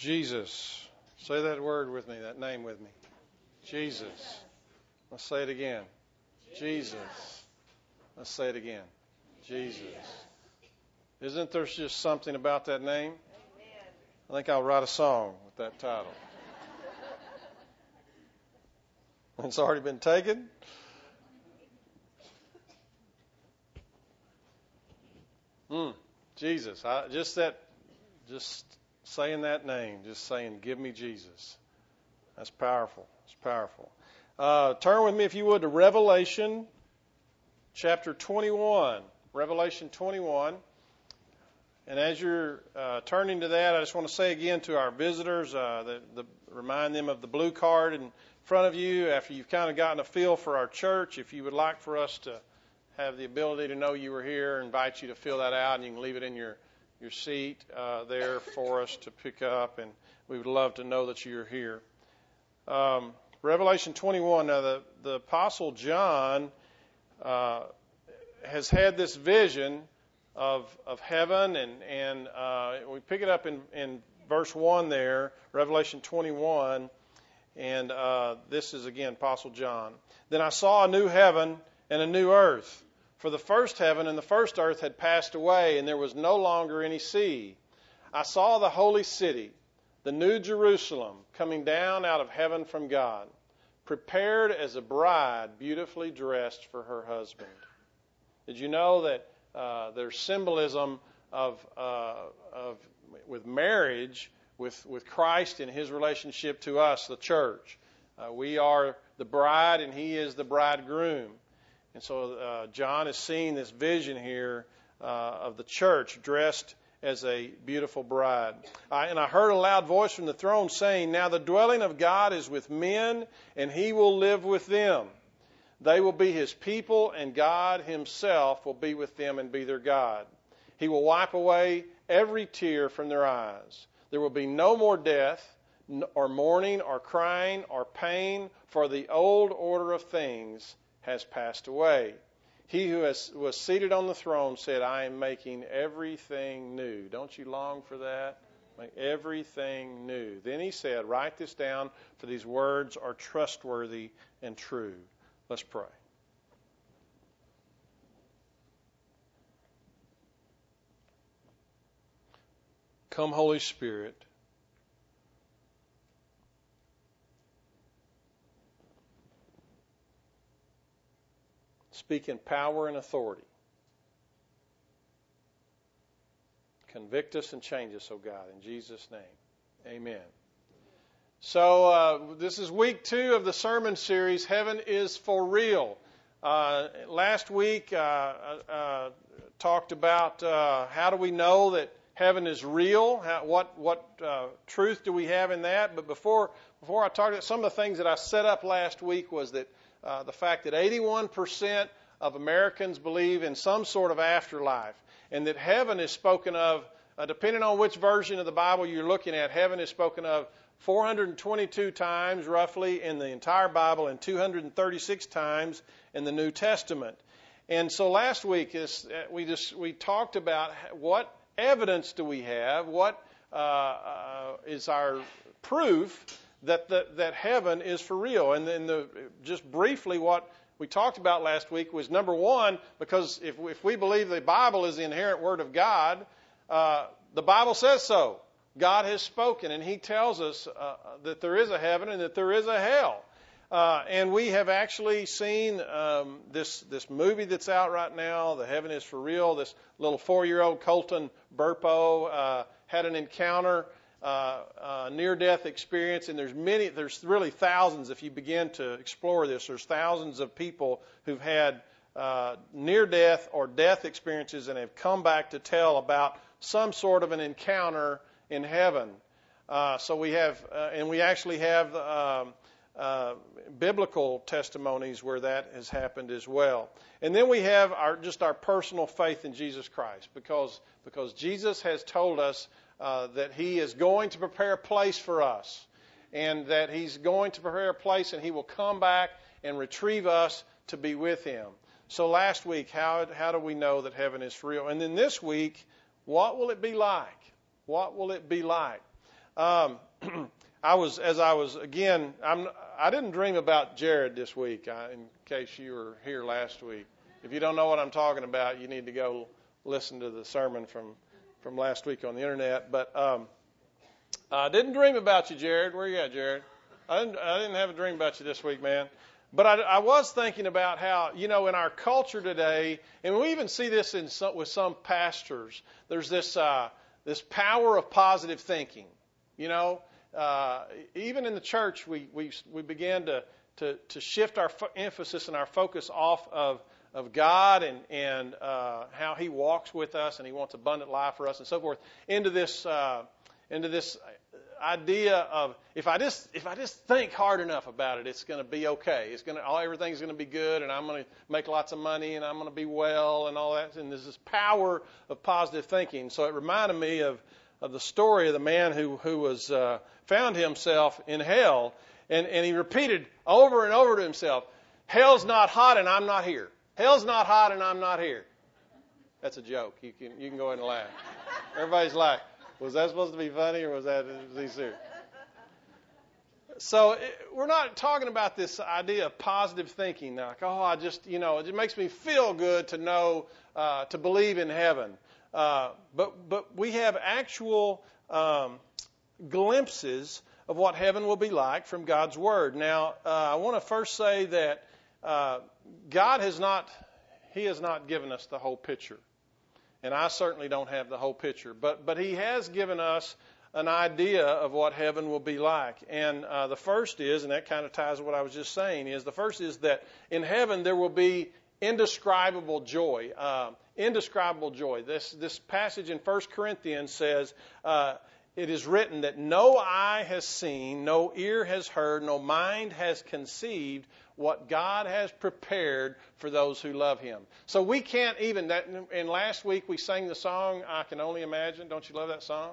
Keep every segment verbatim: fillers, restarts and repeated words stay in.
Jesus. Say that word with me, that name with me. Jesus. Let's say it again. Jesus. Let's say it again. Jesus. Isn't there just something about that name? I think I'll write a song with that title. It's already been taken. Mm, Jesus. I, just that, just saying that name, just saying, give me Jesus. That's powerful. It's powerful. Uh, turn with me, if you would, to Revelation chapter twenty-one. Revelation twenty-one. And as you're uh, turning to that, I just want to say again to our visitors, uh, the, the, remind them of the blue card in front of you after you've kind of gotten a feel for our church. If you would like for us to have the ability to know you were here, I invite you to fill that out, and you can leave it in your, your seat uh, there for us to pick up, and we would love to know that you're here. Um, Revelation twenty-one, now the, the Apostle John uh, has had this vision of of heaven, and, and uh, we pick it up in, in verse one there, Revelation twenty-one, and uh, this is again Apostle John. Then I saw a new heaven and a new earth, for the first heaven and the first earth had passed away, and there was no longer any sea. I saw the holy city, the new Jerusalem, coming down out of heaven from God, prepared as a bride beautifully dressed for her husband. Did you know that uh, there's symbolism of, uh, of with marriage, with, with Christ and His relationship to us, the church? Uh, we are the bride and He is the bridegroom. And so uh, John is seeing this vision here uh, of the church dressed as a beautiful bride. I, and I heard a loud voice from the throne saying, "Now the dwelling of God is with men, and He will live with them. They will be His people, and God Himself will be with them and be their God. He will wipe away every tear from their eyes. There will be no more death, or mourning, or crying, or pain, for the old order of things has passed away." He who has, was seated on the throne said, "I am making everything new." Don't you long for that? Make everything new. Then he said, "Write this down, for these words are trustworthy and true." Let's pray. Come, Holy Spirit. Speak in power and authority. Convict us and change us, O God, in Jesus' name. Amen. So uh, this is week two of the sermon series, Heaven is for Real. Uh, last week uh, uh, talked about uh, how do we know that heaven is real? How, what what uh, truth do we have in that? But before before I talked about some of the things that I set up last week was that Uh, the fact that eighty-one percent of Americans believe in some sort of afterlife, and that heaven is spoken of, uh, depending on which version of the Bible you're looking at, heaven is spoken of four hundred twenty-two times roughly in the entire Bible and two hundred thirty-six times in the New Testament. And so last week is, uh, we just we talked about what evidence do we have, what uh, uh, is our proof that the, that heaven is for real. And then the, just briefly what we talked about last week was, number one, because if, if we believe the Bible is the inerrant Word of God, uh, the Bible says so. God has spoken, and He tells us uh, that there is a heaven and that there is a hell. Uh, and we have actually seen um, this this movie that's out right now, The Heaven is for Real. This little four-year-old Colton Burpo uh, had an encounter Uh, uh, near-death experience, and there's many, there's really thousands. If you begin to explore this, there's thousands of people who've had uh, near-death or death experiences and have come back to tell about some sort of an encounter in heaven. Uh, so we have, uh, and we actually have um, uh, biblical testimonies where that has happened as well. And then we have our just our personal faith in Jesus Christ, because because Jesus has told us Uh, that He is going to prepare a place for us, and that He's going to prepare a place, and He will come back and retrieve us to be with Him. So last week, how how do we know that heaven is real? And then this week, what will it be like? What will it be like? Um, I was, as I was, again, I'm, I didn't dream about Jared this week, I, in case you were here last week. If you don't know what I'm talking about, you need to go listen to the sermon from, from last week on the internet. But um, I didn't dream about you, Jared. Where you at, Jared? I didn't, I didn't have a dream about you this week, man. But I, I was thinking about how, you know, in our culture today, and we even see this in some, with some pastors, there's this uh, this power of positive thinking. You know, uh, even in the church, we we we began to to, to shift our fo- emphasis and our focus off of of God and and uh, how He walks with us and He wants abundant life for us and so forth into this uh, into this idea of if I just if I just think hard enough about it, it's going to be okay. It's going to all everything's going to be good, and I'm going to make lots of money, and I'm going to be well, and all that. And there's this power of positive thinking. So it reminded me of of the story of the man who who was uh, found himself in hell, and and he repeated over and over to himself, "Hell's not hot, and I'm not here. Hell's not hot, and I'm not here." That's a joke. You can you can go ahead and laugh. Everybody's like, was that supposed to be funny, or was that was he serious? So it, we're not talking about this idea of positive thinking. Like, oh, I just, you know, it makes me feel good to know, uh, to believe in heaven. Uh, but but we have actual um, glimpses of what heaven will be like from God's Word. Now, uh, I want to first say that uh, God has not, He has not given us the whole picture. And I certainly don't have the whole picture. But but He has given us an idea of what heaven will be like. And uh, the first is, and that kind of ties to what I was just saying, is the first is that in heaven there will be indescribable joy. Uh, indescribable joy. This this passage in First Corinthians says, uh, it is written that no eye has seen, no ear has heard, no mind has conceived what God has prepared for those who love Him. So we can't even, that, and last week we sang the song, I Can Only Imagine. Don't you love that song?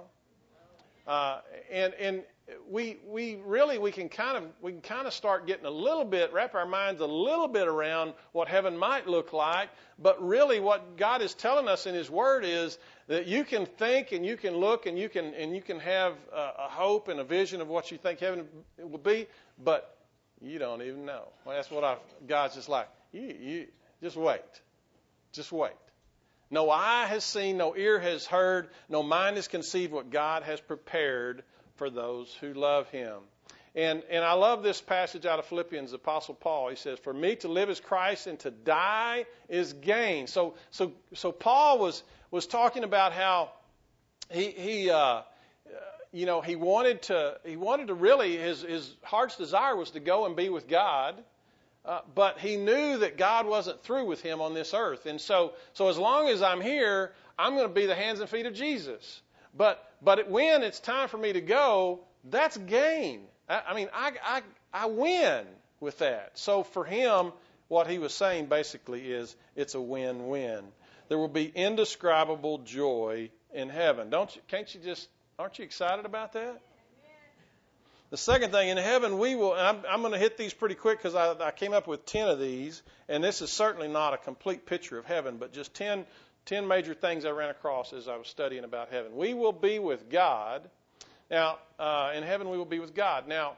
Uh, and and we we really we can kind of we can kind of start getting a little bit, wrap our minds a little bit around what heaven might look like. But really, what God is telling us in His Word is that you can think and you can look and you can and you can have a, a hope and a vision of what you think heaven will be, but you don't even know. Well, that's what I, God's just like. You you just wait, just wait. No eye has seen, no ear has heard, no mind has conceived what God has prepared for those who love Him. And and I love this passage out of Philippians, the Apostle Paul. He says, "For me to live is Christ, and to die is gain." So so so Paul was was talking about how he he uh, you know he wanted to he wanted to really his his heart's desire was to go and be with God. Uh, but he knew that God wasn't through with him on this earth. And so so as long as I'm here, I'm going to be the hands and feet of Jesus. But but it, when it's time for me to go, that's gain. I, I mean, I, I, I win with that. So for him, what he was saying basically is it's a win-win. There will be indescribable joy in heaven. Don't you, can't you just, aren't you excited about that? The second thing, in heaven we will, and I'm, I'm going to hit these pretty quick because I, I came up with ten of these, and this is certainly not a complete picture of heaven, but just ten, ten major things I ran across as I was studying about heaven. We will be with God. Now, uh, in heaven we will be with God. Now,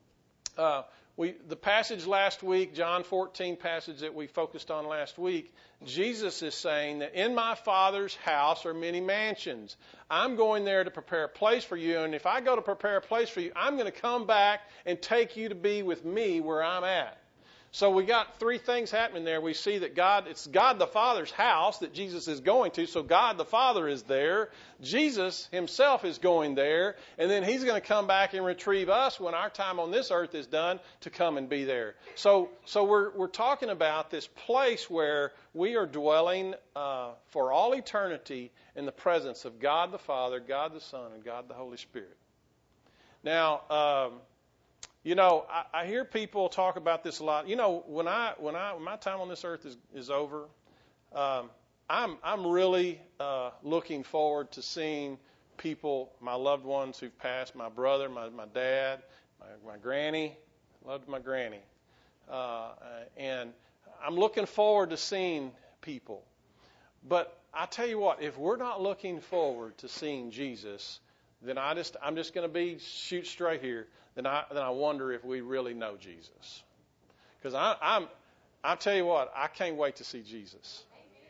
uh, we the passage last week, John fourteen passage that we focused on last week, Jesus is saying that in my Father's house are many mansions. I'm going there to prepare a place for you, and if I go to prepare a place for you, I'm going to come back and take you to be with me where I'm at. So we got three things happening there. We see that God, it's God the Father's house that Jesus is going to. So God the Father is there. Jesus Himself is going there. And then He's going to come back and retrieve us when our time on this earth is done to come and be there. So so we're we're talking about this place where we are dwelling uh, for all eternity in the presence of God the Father, God the Son, and God the Holy Spirit. Now, um, You know, I, I hear people talk about this a lot. You know, when I when I when my time on this earth is is over, um, I'm I'm really uh, looking forward to seeing people, my loved ones who've passed, my brother, my my dad, my, my granny. Loved my granny, uh, and I'm looking forward to seeing people. But I tell you what, if we're not looking forward to seeing Jesus, then I just I'm just going to be shoot straight here. Then I then I wonder if we really know Jesus. Because I I'm I tell you what, I can't wait to see Jesus.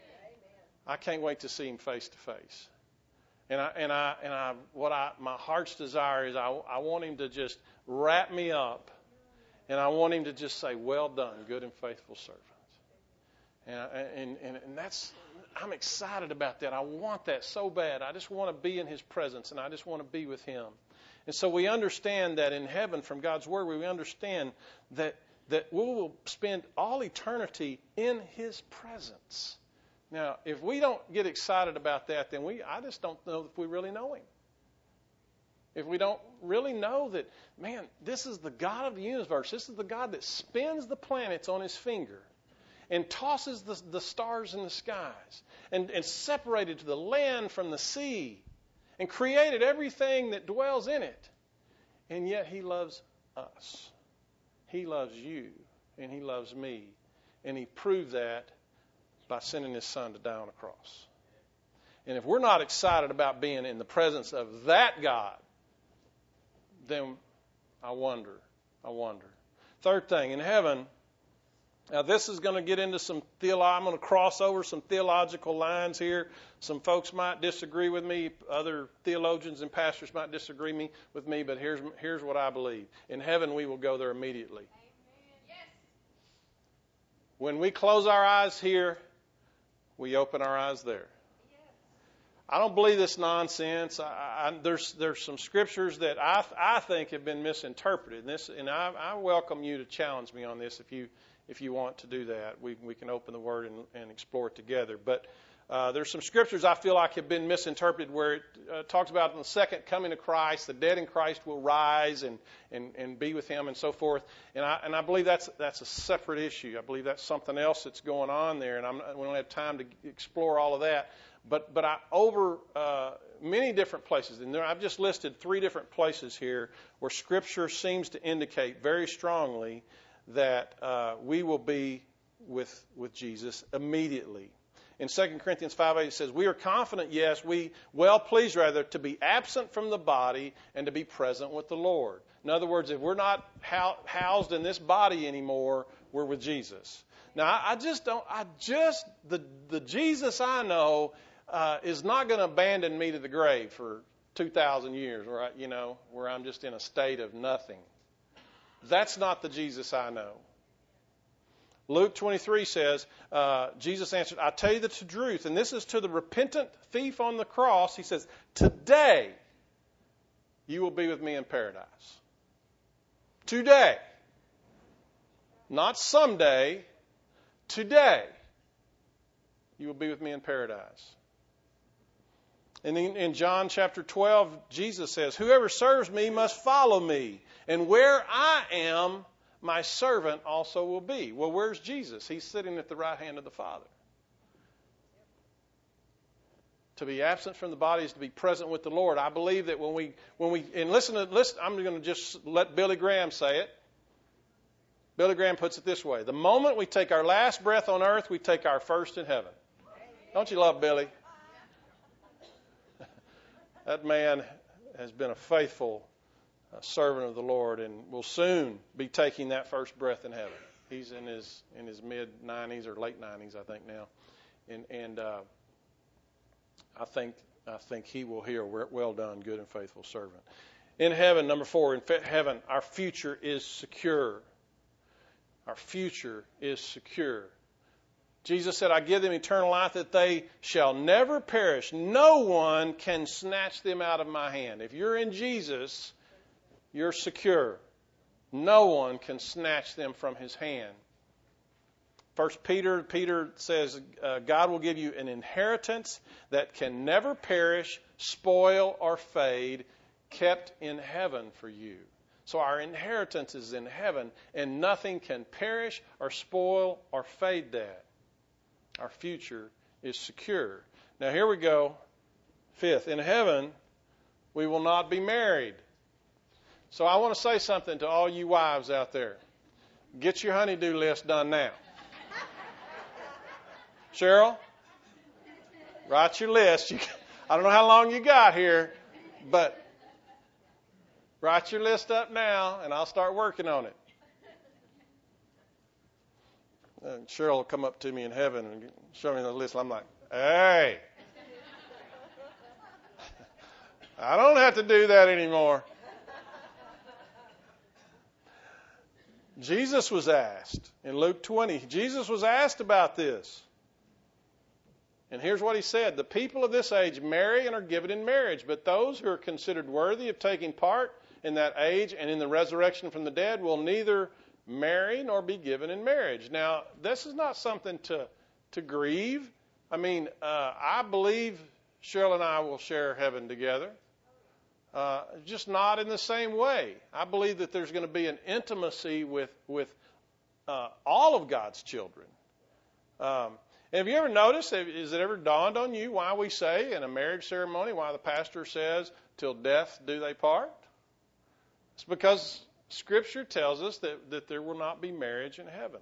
I can't wait to see him face to face. And I and I and I what I my heart's desire is I I want him to just wrap me up, and I want him to just say, "Well done, good and faithful servant." And and and, and that's I'm excited about that. I want that so bad. I just want to be in his presence, and I just want to be with him. And so we understand that in heaven, from God's word, we understand that that we will spend all eternity in his presence. Now, if we don't get excited about that, then we I just don't know if we really know him. If we don't really know that, man, this is the God of the universe. This is the God that spins the planets on his finger and tosses the, the stars in the skies and, and separated the land from the sea and created everything that dwells in it. And yet he loves us. He loves you and he loves me. And he proved that by sending his son to die on a cross. And if we're not excited about being in the presence of that God, then I wonder, I wonder. Third thing, in heaven, now this is going to get into some theolo- I'm going to cross over some theological lines here. Some folks might disagree with me. Other theologians and pastors might disagree me, with me, but here's, here's what I believe. In heaven, we will go there immediately. Yes. When we close our eyes here, we open our eyes there. I don't believe this nonsense. I, I, there's there's some scriptures that I I think have been misinterpreted. And this, and I, I welcome you to challenge me on this if you if you want to do that. We we can open the Word and, and explore it together. But uh, there's some scriptures I feel like have been misinterpreted where it uh, talks about in the second coming of Christ, the dead in Christ will rise and, and, and be with Him and so forth. And I and I believe that's that's a separate issue. I believe that's something else that's going on there, and I'm, we don't have time to explore all of that. But but I over uh, many different places, and there, I've just listed three different places here where Scripture seems to indicate very strongly that uh, we will be with with Jesus immediately. In Second Corinthians five eight it says, "We are confident, yes, we well pleased rather to be absent from the body and to be present with the Lord." In other words, if we're not housed in this body anymore, we're with Jesus. Now I, I just don't. I just the the Jesus I know. Uh, is not going to abandon me to the grave for two thousand years, where I, you know, where I'm just in a state of nothing. That's not the Jesus I know. Luke twenty-three says, uh, Jesus answered, "I tell you the truth," and this is to the repentant thief on the cross. He says, "Today you will be with me in paradise." Today. Not someday. Today you will be with me in paradise. And in, in John chapter twelve, Jesus says, "Whoever serves me must follow me, and where I am, my servant also will be." Well, where's Jesus? He's sitting at the right hand of the Father. To be absent from the body is to be present with the Lord. I believe that when we, when we, and listen to, listen, I'm going to just let Billy Graham say it. Billy Graham puts it this way: the moment we take our last breath on earth, we take our first in heaven. Don't you love Billy? That man has been a faithful uh, servant of the Lord and will soon be taking that first breath in heaven. He's in his in his mid nineties or late nineties, I think now, and and uh, I think I think he will hear, "Well done, good and faithful servant." In heaven, number four, in heaven, our future is secure. Our future is secure. Jesus said, "I give them eternal life that they shall never perish. No one can snatch them out of my hand." If you're in Jesus, you're secure. No one can snatch them from his hand. First Peter, Peter says, uh, God will give you an inheritance that can never perish, spoil, or fade, kept in heaven for you. So our inheritance is in heaven, and nothing can perish or spoil or fade that. Our future is secure. Now here we go. Fifth, in heaven, we will not be married. So I want to say something to all you wives out there. Get your honey-do list done now. Cheryl, write your list. You, I don't know how long you got here, but Write your list up now, and I'll start working on it. And Cheryl will come up to me in heaven and show me the list. I'm like, hey, I don't have to do that anymore. Jesus was asked in Luke twenty. Jesus was asked about this. And here's what he said. The people of this age marry and are given in marriage, but those who are considered worthy of taking part in that age and in the resurrection from the dead will neither marry nor be given in marriage. Now, this is not something to, to grieve. I mean, uh, I believe Cheryl and I will share heaven together. Uh, just not in the same way. I believe that there's going to be an intimacy with, with uh, all of God's children. Um, have you ever noticed, has it ever dawned on you why we say in a marriage ceremony, why the pastor says, till death do they part? It's because Scripture tells us that, that there will not be marriage in heaven.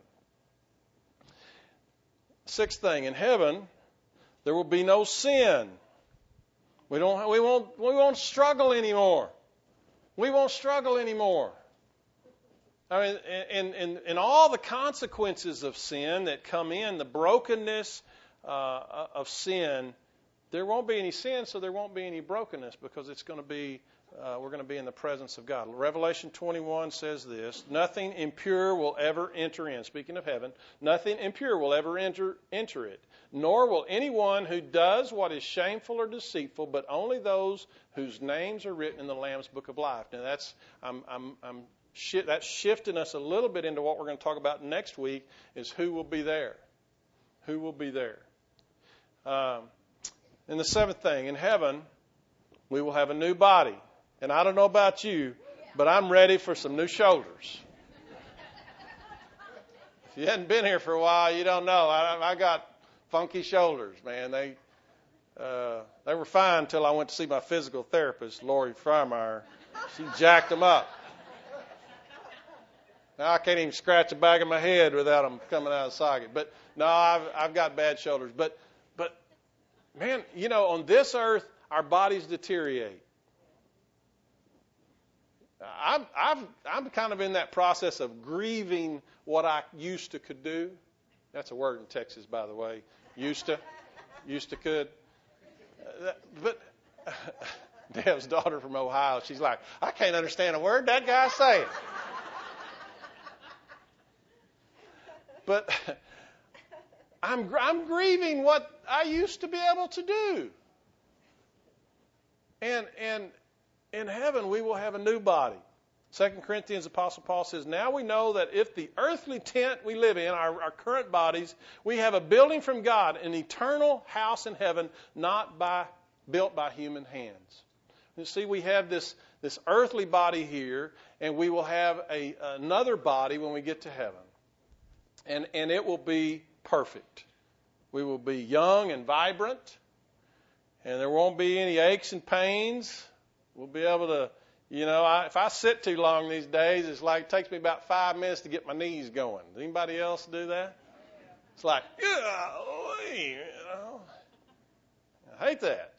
Sixth thing, in heaven, there will be no sin. We don't. We won't. We won't struggle anymore. We won't struggle anymore. I mean, and and and all the consequences of sin that come in, the brokenness uh, of sin, there won't be any sin, so there won't be any brokenness because it's going to be. Uh, we're going to be in the presence of God. Revelation twenty-one says this: nothing impure will ever enter in. Speaking of heaven, nothing impure will ever enter enter it. Nor will anyone who does what is shameful or deceitful, but only those whose names are written in the Lamb's Book of Life. Now that's I'm I'm, I'm shi- that's shifting us a little bit into what we're going to talk about next week. Is who will be there? Who will be there? Um, and the seventh thing, in heaven, we will have a new body. And I don't know about you, but I'm ready for some new shoulders. If you hadn't been here for a while, you don't know. I, I got funky shoulders, man. They uh, they were fine until I went to see my physical therapist, Lori Freimeyer. She jacked them up. Now I can't even scratch the back of my head without them coming out of the socket. But no, I've I've got bad shoulders. But but man, you know, on this earth, our bodies deteriorate. I'm, I've, I'm kind of in that process of grieving what I used to could do. That's a word in Texas, by the way. Used to. Used to could. Uh, but Deb's daughter from Ohio, she's like, I can't understand a word that guy's saying. But I'm, I'm grieving what I used to be able to do. And, and, in heaven, we will have a new body. Second Corinthians, Apostle Paul says, now we know that if the earthly tent we live in, our, our current bodies, we have a building from God, an eternal house in heaven, not by built by human hands. You see, we have this, this earthly body here, and we will have a, another body when we get to heaven. And, and it will be perfect. We will be young and vibrant, and there won't be any aches and pains. We'll be able to, you know, I, if I sit too long these days, it's like it takes me about five minutes to get my knees going. Does anybody else do that? It's like, yeah, you know, I hate that.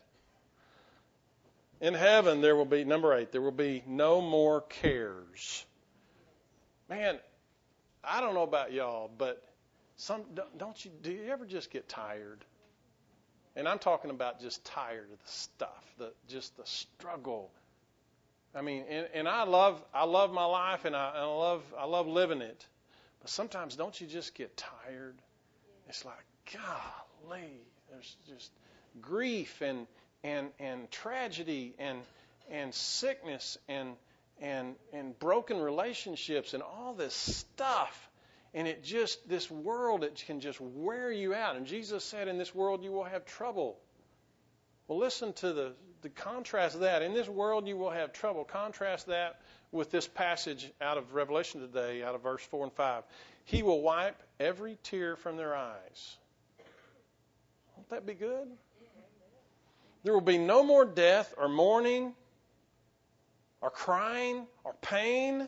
In heaven, there will be, number eight, there will be no more cares. Man, I don't know about y'all, but some don't you, do you ever just get tired? And I'm talking about just tired of the stuff, the just the struggle. I mean, and, and I love I love my life, and I, and I love I love living it. But sometimes don't you just get tired? It's like, golly, there's just grief and and and tragedy and and sickness and and and broken relationships and all this stuff. And it just, this world, it can just wear you out. And Jesus said, in this world you will have trouble. Well, listen to the, the contrast of that. In this world you will have trouble. Contrast that with this passage out of Revelation today, out of verse four and five. He will wipe every tear from their eyes. Won't that be good? There will be no more death or mourning or crying or pain.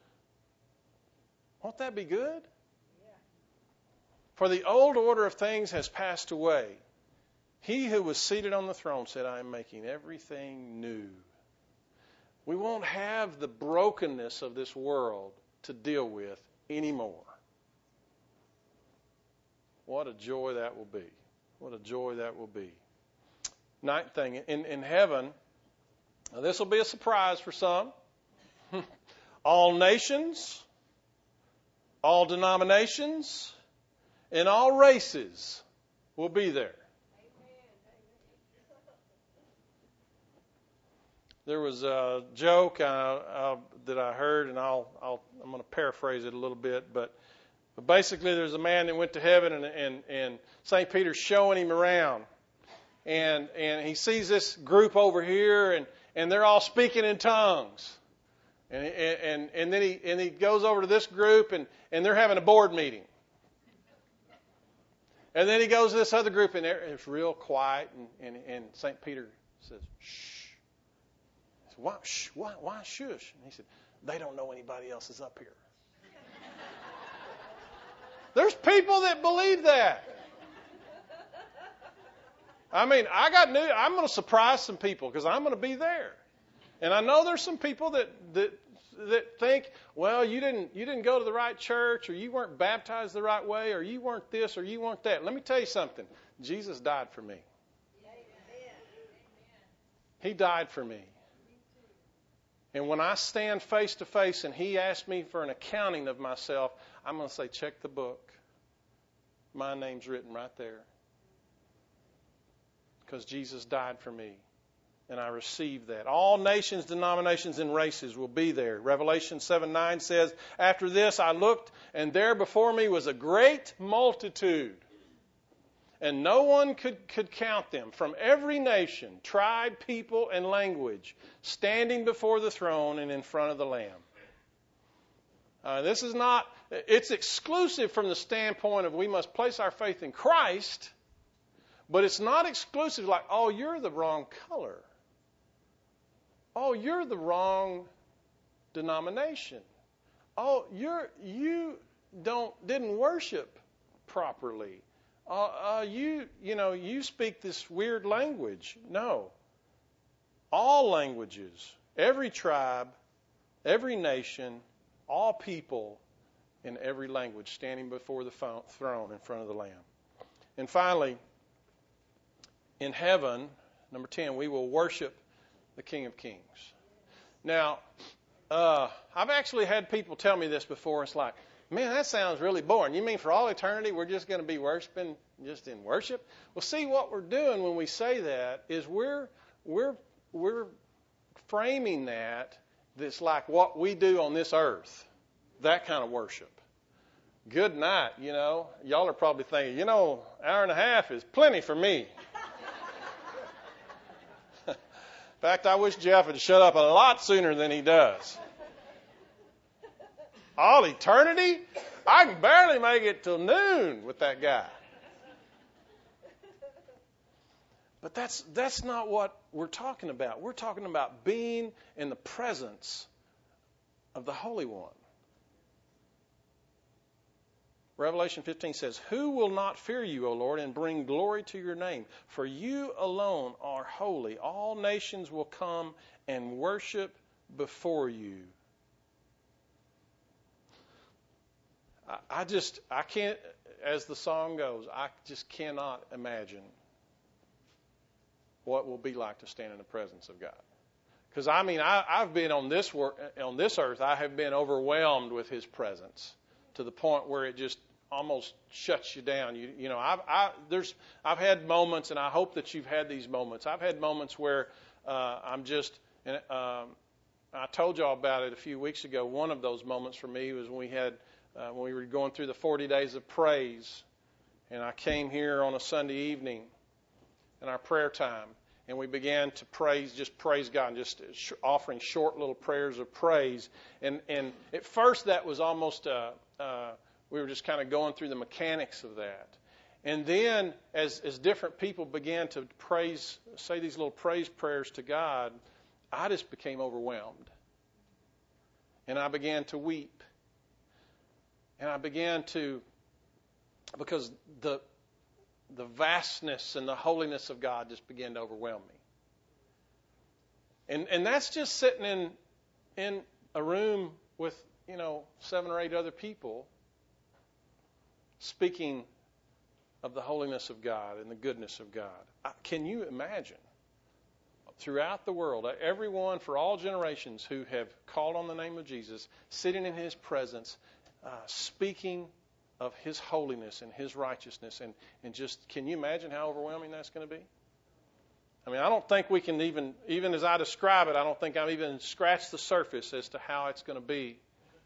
Won't that be good? Yeah. For the old order of things has passed away. He who was seated on the throne said, I am making everything new. We won't have the brokenness of this world to deal with anymore. What a joy that will be. What a joy that will be. Ninth thing, in, in heaven, now this will be a surprise for some. All nations, all denominations, and all races will be there. There was a joke uh, uh, that I heard, and I'll, I'll, I'm going to paraphrase it a little bit, but, but basically there's a man that went to heaven, and, and, and Saint Peter's showing him around, and and he sees this group over here, and, and they're all speaking in tongues, and and and then he and he goes over to this group, and, and they're having a board meeting, and then he goes to this other group, and it's real quiet, and, and, and Saint Peter says, "Shh." Why, shh, why, why shush? And he said, they don't know anybody else is up here. There's people that believe that. I mean, I got new. I'm going to surprise some people because I'm going to be there, and I know there's some people that that that think, well, you didn't you didn't go to the right church, or you weren't baptized the right way, or you weren't this, or you weren't that. Let me tell you something. Jesus died for me. He died for me. And when I stand face to face and he asks me for an accounting of myself, I'm going to say, check the book. My name's written right there. Because Jesus died for me. And I received that. All nations, denominations, and races will be there. Revelation seven nine says, after this I looked, and there before me was a great multitude. And no one could, could count them, from every nation, tribe, people, and language, standing before the throne and in front of the Lamb. Uh, this is not, it's exclusive from the standpoint of we must place our faith in Christ, but it's not exclusive like, oh, you're the wrong color. Oh, you're the wrong denomination. Oh, you're, you don't, didn't worship properly. Uh, uh, you, you know, you speak this weird language. No. All languages, every tribe, every nation, all people in every language standing before the throne in front of the Lamb. And finally, in heaven, number ten, we will worship the King of Kings. Now, uh, I've actually had people tell me this before. It's like, man, that sounds really boring. You mean for all eternity we're just going to be worshiping just in worship? Well, see, what we're doing when we say that is we're we're we're framing that that's like what we do on this earth, that kind of worship. Good night, you know. Y'all are probably thinking, you know, hour and a half is plenty for me. In fact, I wish Jeff would shut up a lot sooner than he does. All eternity? I can barely make it till noon with that guy. But that's that's not what we're talking about. We're talking about being in the presence of the Holy One. Revelation fifteen says, who will not fear you, O Lord, and bring glory to your name? For you alone are holy. All nations will come and worship before you. I just, I can't, as the song goes, I just cannot imagine what will be like to stand in the presence of God. Because, I mean, I, I've been on this work, on this earth, I have been overwhelmed with His presence to the point where it just almost shuts you down. You, you know, I've, I, there's, I've had moments, and I hope that you've had these moments. I've had moments where uh, I'm just, and, um, I told y'all about it a few weeks ago. One of those moments for me was when we had Uh, when we were going through the forty days of praise, and I came here on a Sunday evening in our prayer time, and we began to praise, just praise God, and just sh- offering short little prayers of praise. And, and at first that was almost, uh, uh, we were just kind of going through the mechanics of that. And then as, as different people began to praise, say these little praise prayers to God, I just became overwhelmed. And I began to weep. And I began to, because the the vastness and the holiness of God just began to overwhelm me. And and that's just sitting in in a room with, you know, seven or eight other people speaking of the holiness of God and the goodness of God. Can you imagine? Throughout the world, everyone for all generations who have called on the name of Jesus, sitting in His presence, uh, speaking of His holiness and His righteousness, and, and just, can you imagine how overwhelming that's going to be? I mean, I don't think we can even, even as I describe it, I don't think I've even scratched the surface as to how it's going to be.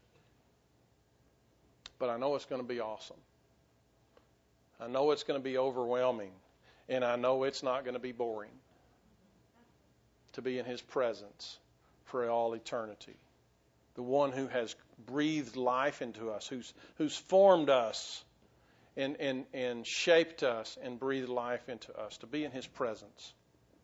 But I know it's going to be awesome. I know it's going to be overwhelming, and I know it's not going to be boring to be in His presence for all eternity. The one who has breathed life into us, who's who's formed us and, and, and shaped us and breathed life into us, to be in His presence.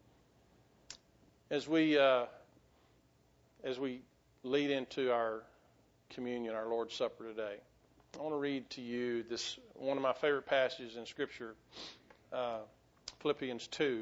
As we uh, as we lead into our communion, our Lord's Supper today, I want to read to you this one of my favorite passages in Scripture, uh, Philippians two.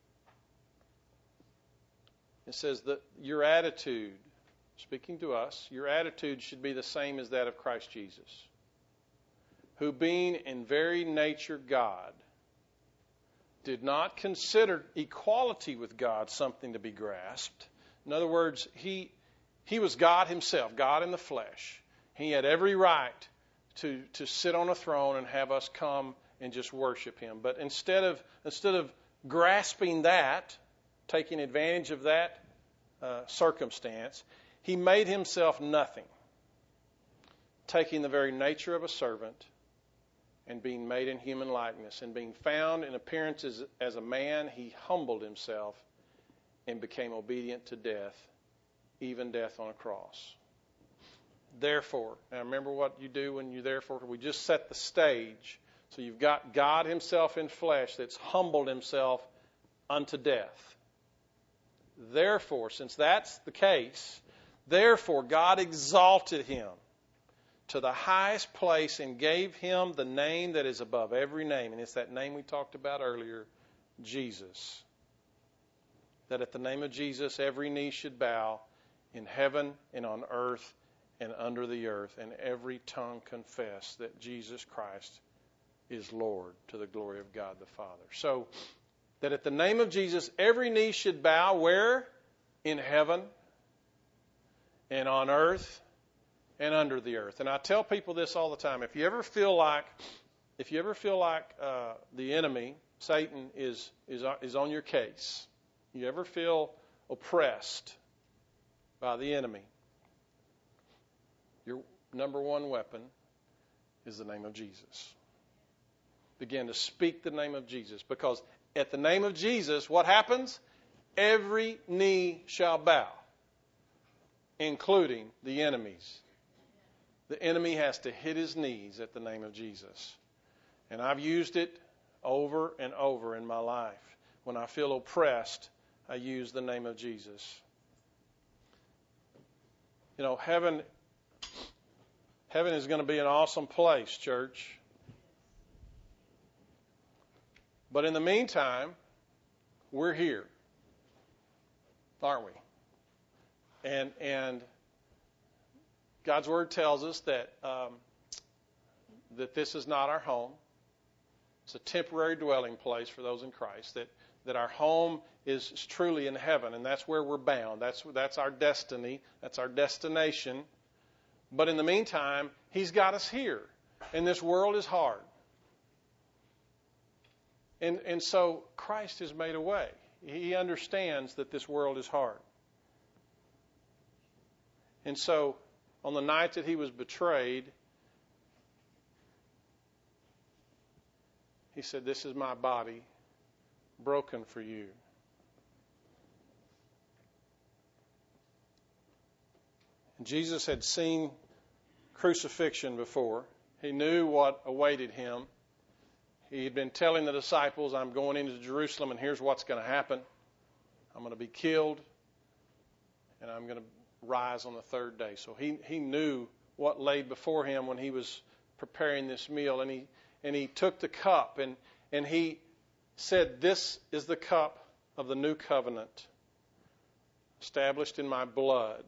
It says that your attitude, speaking to us, your attitude should be the same as that of Christ Jesus, who being in very nature God, did not consider equality with God something to be grasped. In other words, he he was God Himself, God in the flesh. He had every right to to sit on a throne and have us come and just worship Him. But instead of instead of grasping that, taking advantage of that uh, circumstance, He made Himself nothing, taking the very nature of a servant and being made in human likeness, and being found in appearance as, as a man, He humbled Himself and became obedient to death, even death on a cross. Therefore, now remember what you do when you therefore, we just set the stage. So you've got God Himself in flesh that's humbled Himself unto death. Therefore, since that's the case, therefore God exalted Him to the highest place and gave Him the name that is above every name. And it's that name we talked about earlier, Jesus. That at the name of Jesus, every knee should bow in heaven and on earth and under the earth, and every tongue confess that Jesus Christ is Lord, to the glory of God the Father. So, that at the name of Jesus, every knee should bow where? In heaven and on earth and under the earth. And I tell people this all the time. If you ever feel like, if you ever feel like uh, the enemy, Satan, is is is on your case, you ever feel oppressed by the enemy, your number one weapon is the name of Jesus. Begin to speak the name of Jesus, because at the name of Jesus, what happens? Every knee shall bow, including the enemies. The enemy has to hit his knees at the name of Jesus. And I've used it over and over in my life. When I feel oppressed, I use the name of Jesus. You know, heaven, heaven is going to be an awesome place, church. But in the meantime, we're here, aren't we? And and God's Word tells us that um, that this is not our home. It's a temporary dwelling place for those in Christ. That that our home is truly in heaven, and that's where we're bound. That's that's our destiny. That's our destination. But in the meantime, He's got us here, and this world is hard. And and so Christ has made a way. He understands that this world is hard. And so on the night that He was betrayed, He said, "This is my body broken for you." And Jesus had seen crucifixion before. He knew what awaited Him. He had been telling the disciples, "I'm going into Jerusalem, and here's what's going to happen. I'm going to be killed, and I'm going to rise on the third day." So he, he knew what lay before Him when He was preparing this meal. And he and he took the cup, and, and He said, "This is the cup of the new covenant, established in my blood.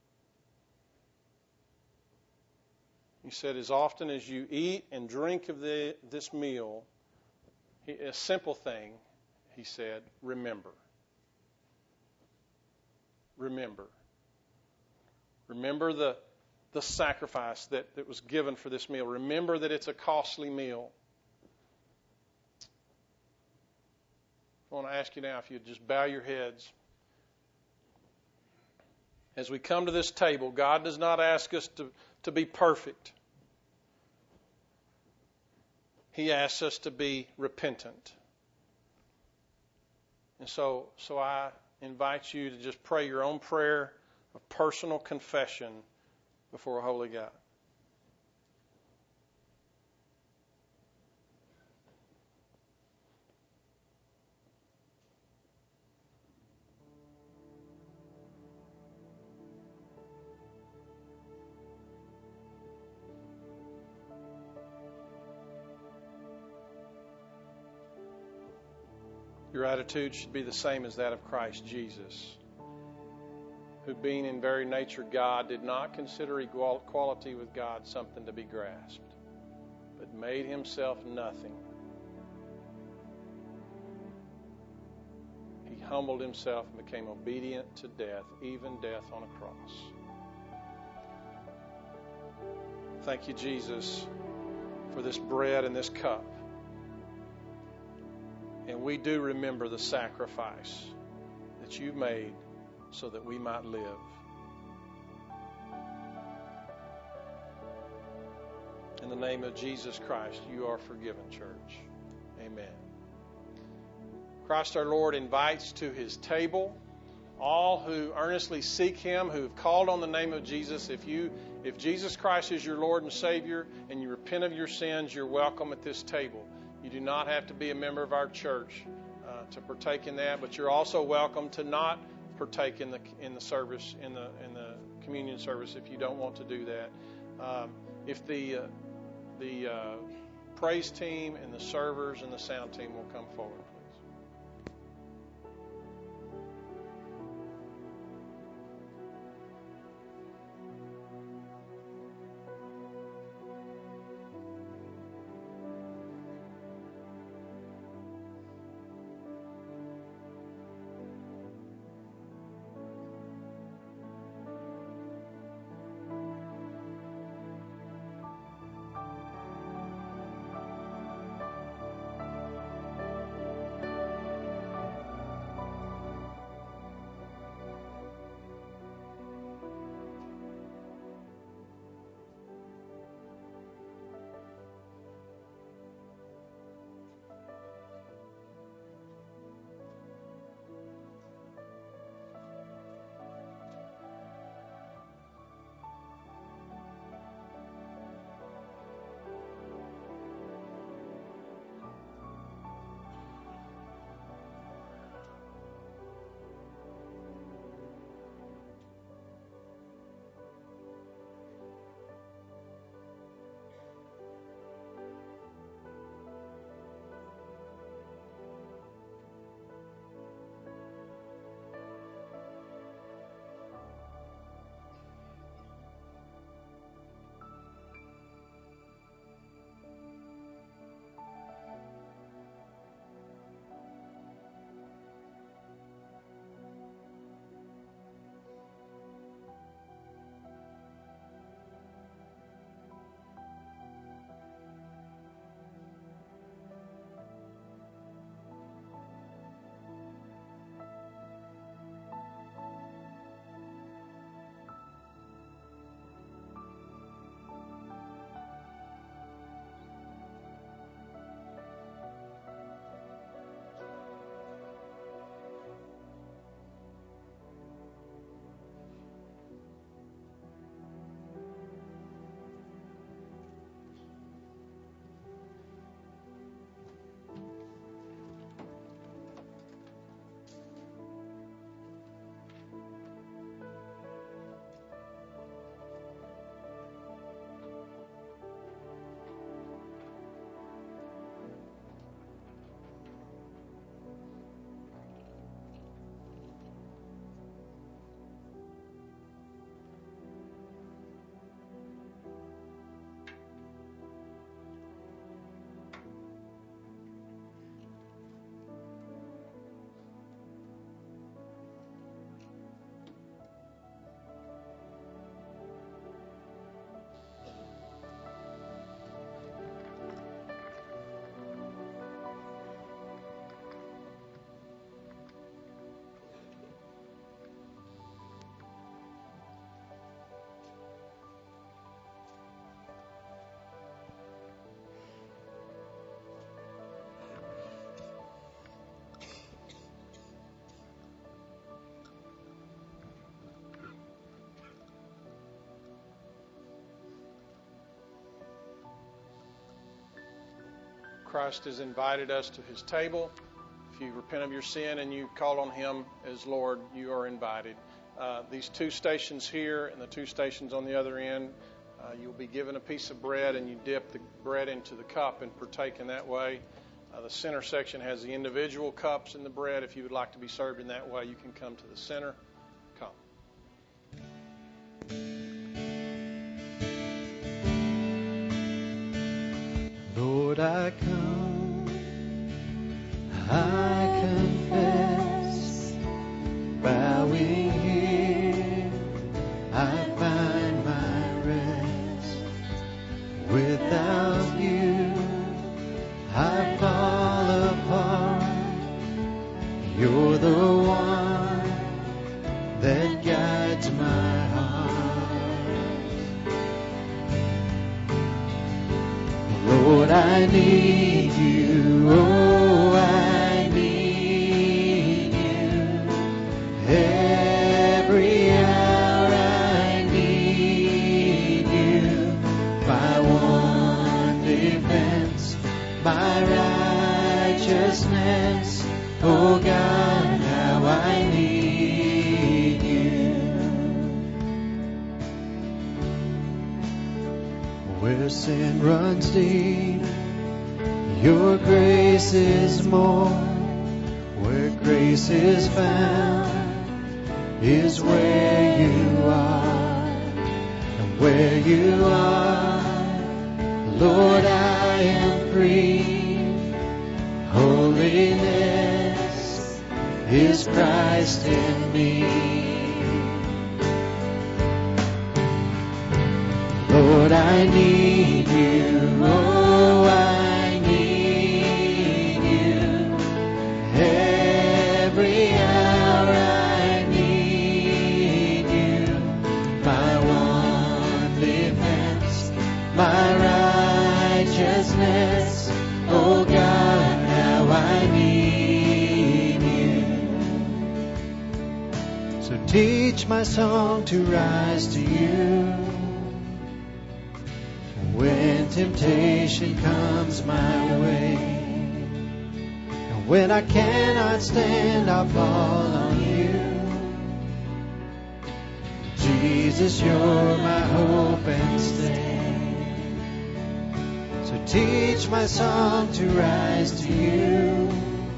He said, as often as you eat and drink of the, this meal, a simple thing, he said, remember. Remember. Remember the, the sacrifice that, that was given for this meal. Remember that it's a costly meal. I want to ask you now if you'd just bow your heads. As we come to this table, God does not ask us to, to be perfect. He asks us to be repentant. And so, so I invite you to just pray your own prayer of personal confession before a holy God. Your attitude should be the same as that of Christ Jesus, who being in very nature God, did not consider equality with God something to be grasped, but made himself nothing. He humbled himself and became obedient to death, even death on a cross. Thank you, Jesus, for this bread and this cup. And we do remember the sacrifice that you made so that we might live. In the name of Jesus Christ, you are forgiven, church. Amen. Christ our Lord invites to his table all who earnestly seek him, who have called on the name of Jesus. If you, if Jesus Christ is your Lord and Savior and you repent of your sins, you're welcome at this table. You do not have to be a member of our church uh, to partake in that, but you're also welcome to not partake in the in the service in the in the communion service if you don't want to do that. Um, if the uh, the uh, praise team and the servers and the sound team will come forward. Christ has invited us to His table. If you repent of your sin and you call on Him as Lord, you are invited. Uh, these two stations here and the two stations on the other end, uh, you'll be given a piece of bread and you dip the bread into the cup and partake in that way. Uh, the center section has the individual cups and the bread. If you would like to be served in that way, you can come to the center. Come. Lord, I come, I confess, bowing here, I find my rest. Without you, I fall apart. You're the one that guides my Lord, I need you, oh, I need you. Every hour I need you. My one defense, my righteousness, oh God, how I need you. Where sin runs deep, your grace is more. Where grace is found is where you are. And where you are, Lord, I am free. Holiness is Christ in me. Lord, I need you, oh, I need you. Every hour I need you. My one defense, my righteousness, oh God, how I need you. So teach my song to rise to you. When temptation comes my way, and when I cannot stand, I'll fall on you. Jesus, you're my hope and stay. So teach my song to rise to you.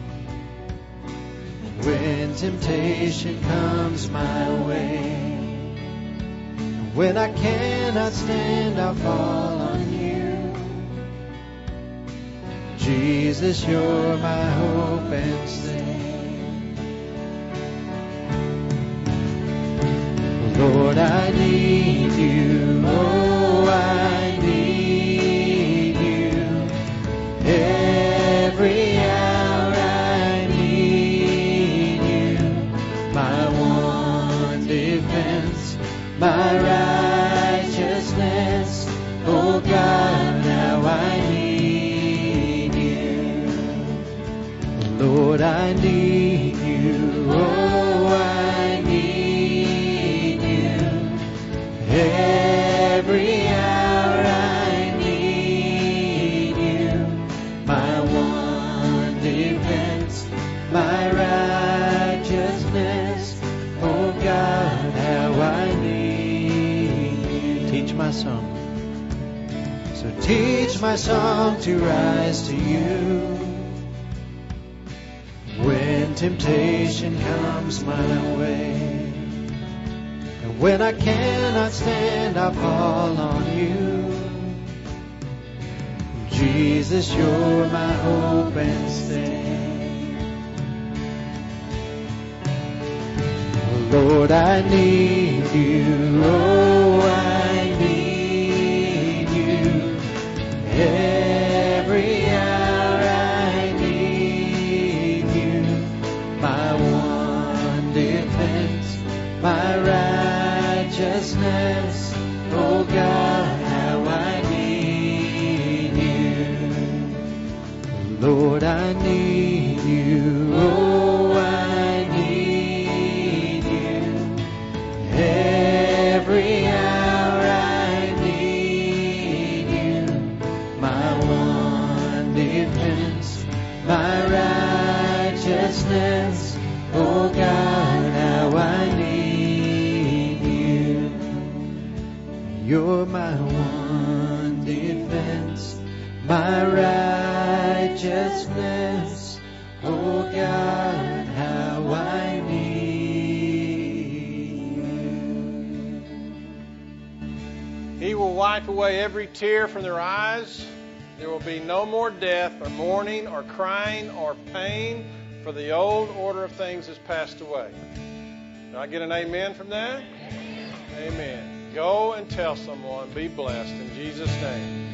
When temptation comes my way, when I cannot stand, I'll fall on you. Jesus, you're my hope and stay. Lord, I need you. Oh, I need you. Every hour I need you. My one defense, my righteousness, oh God, how I need you. Lord, I need you, oh, I need you. Every hour I need you. My one defense, my righteousness, oh God, how I need you. Teach my song. So teach my song to rise to you. When temptation comes my way, and when I cannot stand, I fall on you. Jesus, you're my hope and stay. Lord, I need you. Oh, I need you. Every hour I need you. My one defense, my righteousness, oh God, how I need you. Lord, I need you. Oh, I need you. Every hour I need you. My one defense, You're my one defense, my righteousness. Oh God, how I need you. He will wipe away every tear from their eyes. There will be no more death or mourning or crying or pain, for the old order of things has passed away. Can I get an amen from that? Amen. Go and tell someone, be blessed in Jesus' name.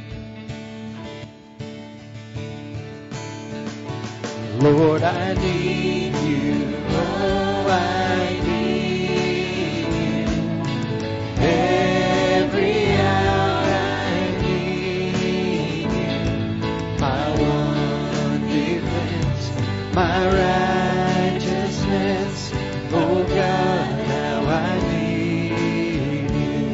Lord, I need you. Oh, I need you. Every hour I need you. My one defense, my righteousness. Oh, God, how I need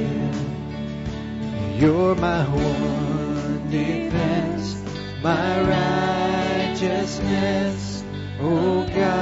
you. You're my one defense, my righteousness. Oh God.